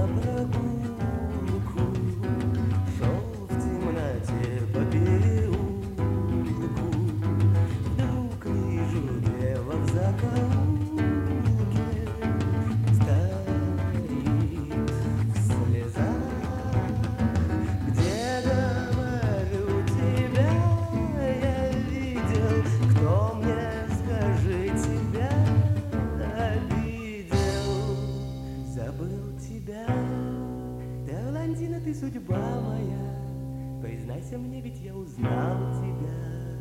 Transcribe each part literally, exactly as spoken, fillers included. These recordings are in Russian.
на прогулку, шел в темноте по переулку, вдруг вижу дева в закоулке, стоит в слезах. Где, говорю, тебя я видел, кто мне, скажи, тебя обидел? Забыл тебя, ты, Орландина, ты судьба моя, признайся мне, ведь я узнал тебя.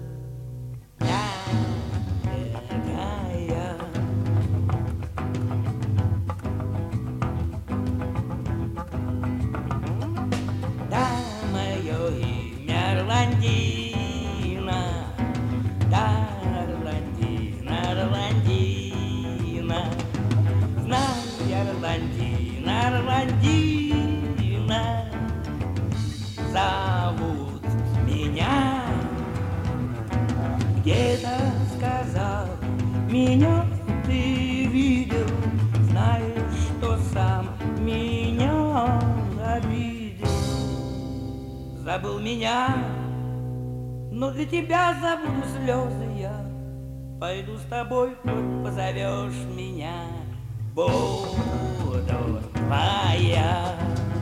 Дорогая, да, мое имя Орландина, да, Орландина, Орландина, знай, Орландина, Орландина, зовут меня. Где-то сказал, меня ты видел, знаешь, что сам меня обидел. Забыл меня, но для тебя забуду слезы я. Пойду с тобой, хоть позовешь меня, буду твоя.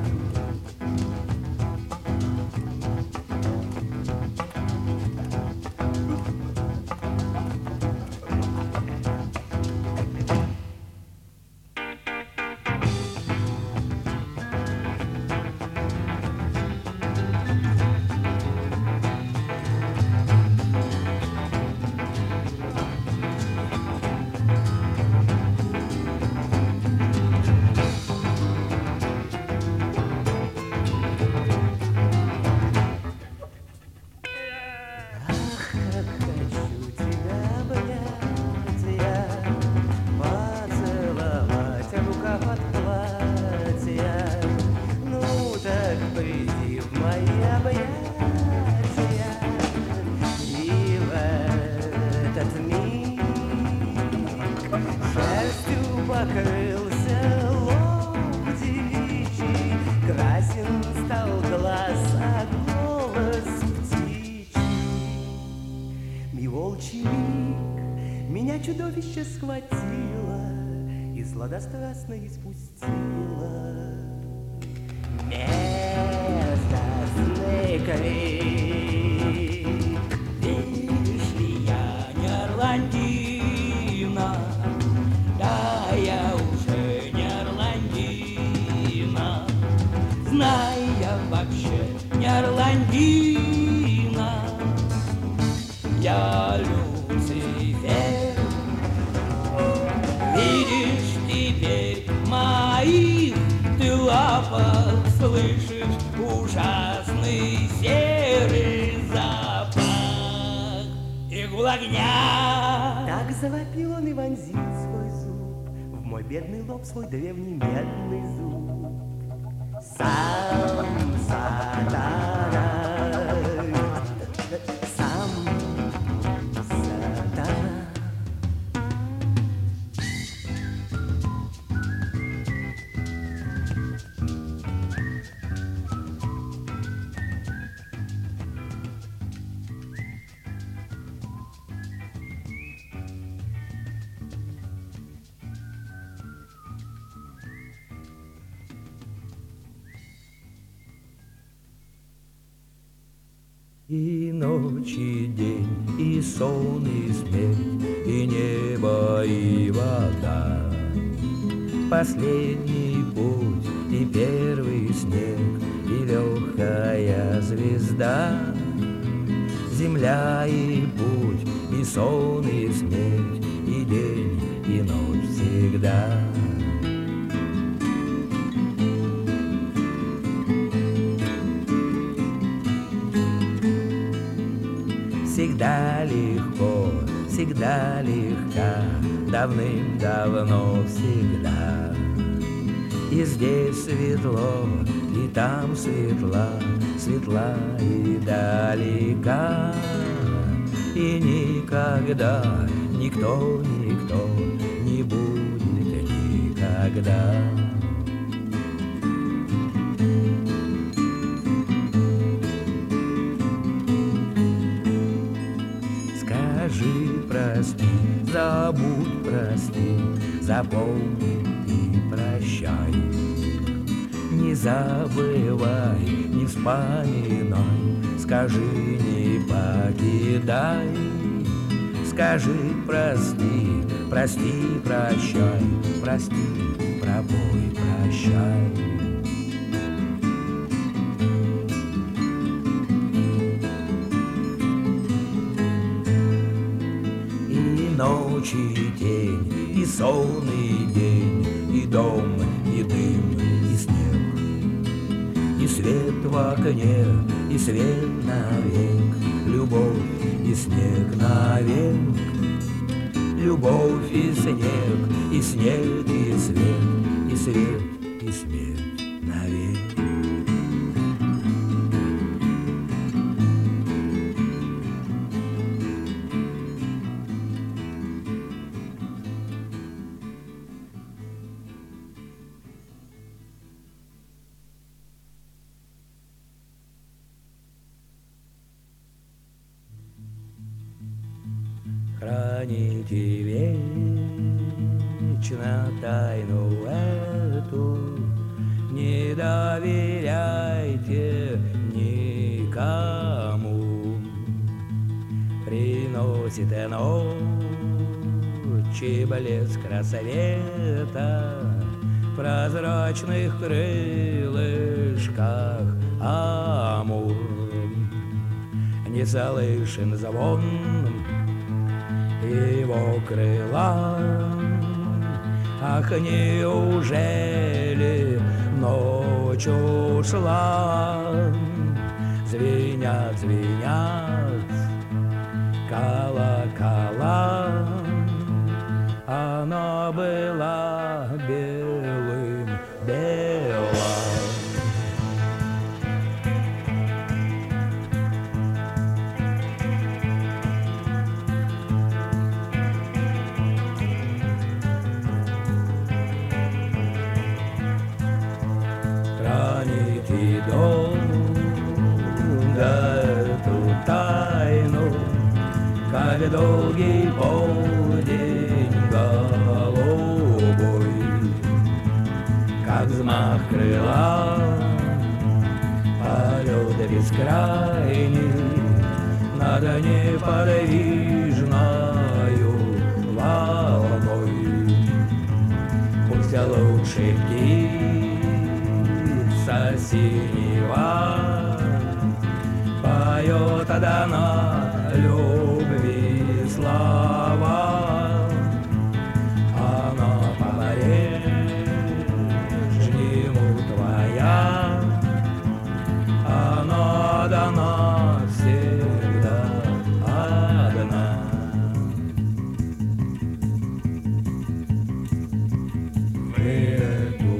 Покрылся лоб девичий, красен стал глаз, а голос птичий. И волчий миг меня чудовище схватило и сладострастно испустило. Мерзостный крик. Видишь ли, я не Орландина, да, я уже не Орландина, знай, я вообще не Орландина, я Люцифер. Видишь теперь моих ты лапах, слышишь ужасный серый запах игл огня. Так завопил он и вонзил свой зуб в мой бедный лоб, свой древний медный зуб. Сам сатана, сам сатана. И ночь, и день, и сон, и смерть, и небо, и вода. Последний путь, и первый снег, и легкая звезда. Земля и путь, и сон, и смерть, и день, и ночь всегда. Всегда легко, всегда легка, давным-давно всегда. И здесь светло, и там светла, светла и далека. И никогда никто, никто не будет никогда. запомни и прощай. Не забывай, не вспоминай, скажи, не покидай. Скажи, прости, прости, прощай, прости, пробой, прощай. И ночь, и тень, и сон, и день, и дом, и дым, и снег, и свет в окне, и свет навек, любовь и снег навек, любовь и снег, и снег, и свет, и свет, и свет навек. Храните вечно тайну эту, не доверяйте никому. Приносит ночи блеск рассвета в прозрачных крылышках амур. Не слышен звон его крыла. Ах, неужели ночь ушла? Звенят, звенят колокола. Она была белым, бела. Храните долго эту тайну, как долгий полдень голубой, как взмах крыла, полет бескрайний над неподвижною волной. Пусть лучше птица синева поет одна любви слова. Она по-прежнему твоя, она дана всегда одна. Вы эту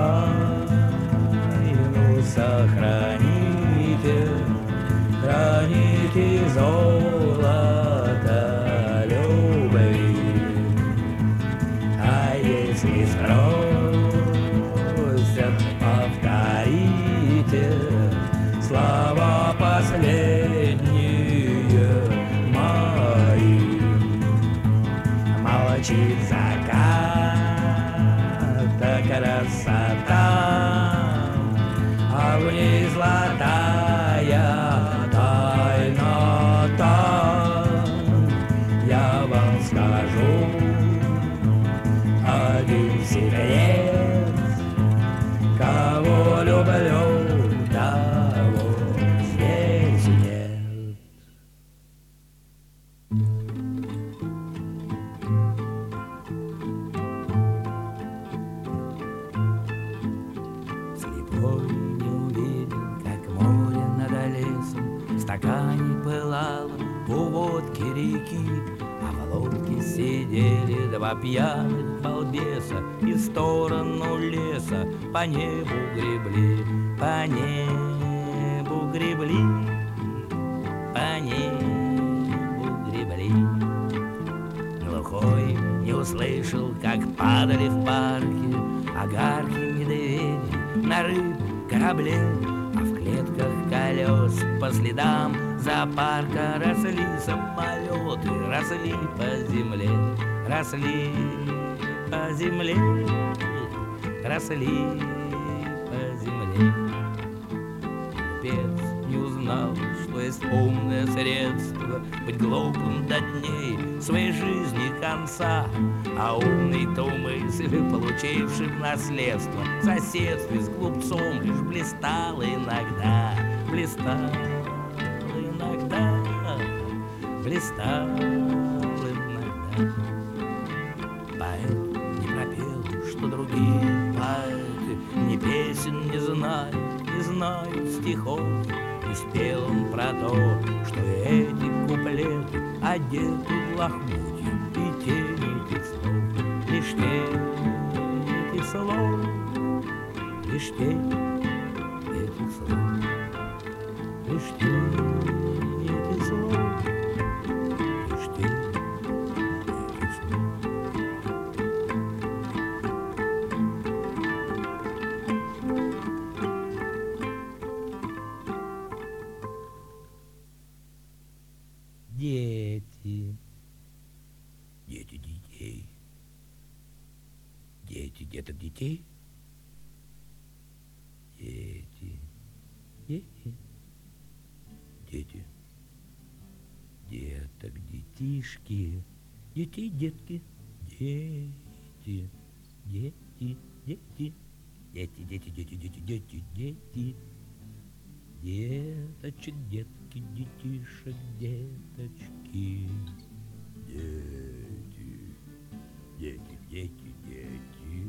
тайну сохраните, храните золото любви. А если спросят, повторите слова последние мои. Молчит закат, красота, а в ней золотая тайнота. Я вам скажу один секрет: кого люблю, того здесь нет. Слепой не увидел, как море над лесом в стакане пылало у водки реки, а в лодке сидели два пьяных балбеса и в сторону леса по небу гребли, по небу гребли, по небу гребли. Глухой не услышал, как падали в парке огарки медведей на рыбу корабле, а в клетках колес по следам зоопарка росли самолеты, росли по земле, росли по земле, росли по земле. Глупец не узнал, что есть умное средство быть глупым до дней своей жизни конца, а умный-то мысль, получивший в наследство, в соседстве с глупцом лишь блистал иногда, блистал иногда, блистал иногда. Поэт не пропел, что другие поэты ни песен не знают, не знают стихов. И спел он про то, что эти куплеты одеты в лохмотья и тени этих слов. Лишь тень этих слов, лишь тень этих слов, лишь тень этих слов, лишь тень этих слов. Дети, дети детей, дети деток детей, дети, дети, дети, деток детишки, детей детки, дети, дети, дети, дети, дети, дети, дети, дети, дети. Деточек, детки, детишек, деточки, дети, дети, дети, дети,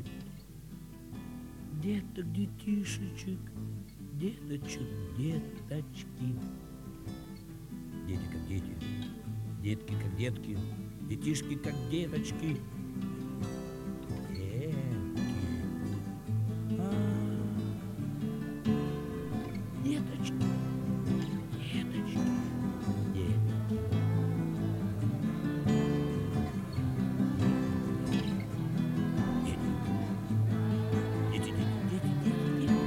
деток, детишечек, деточек, деточки, дети как дети, детки как детки, детишки как деточки, детки. А. Деточки, деточки, деточки. Дети, дети, дети, дети, дети.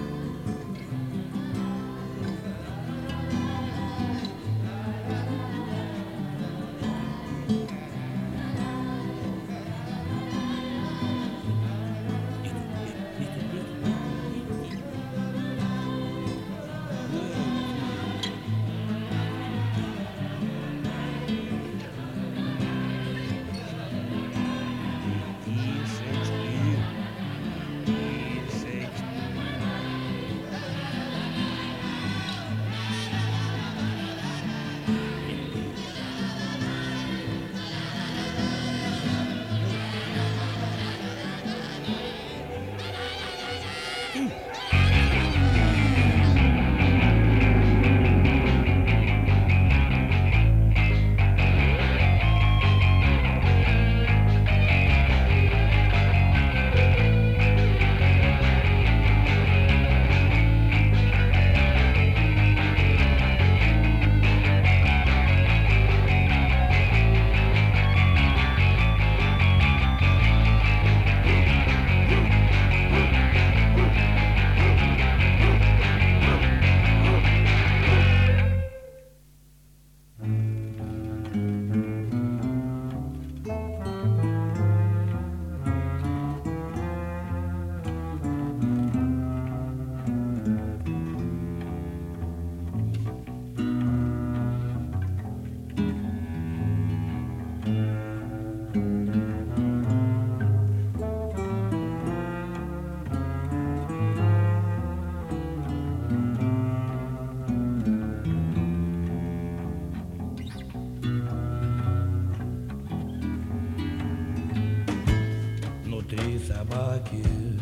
собаки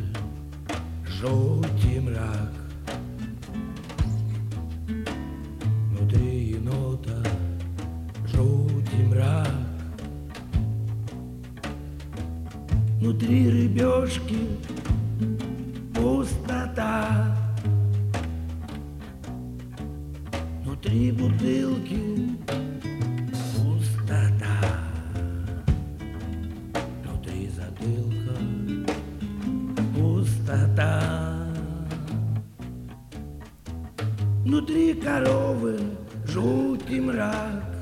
желтый мрак, внутри енота желтый мрак, внутри рыбешки пустота, внутри бутылки пустота, внутри затылка пустота, внутри коровы желтый мрак,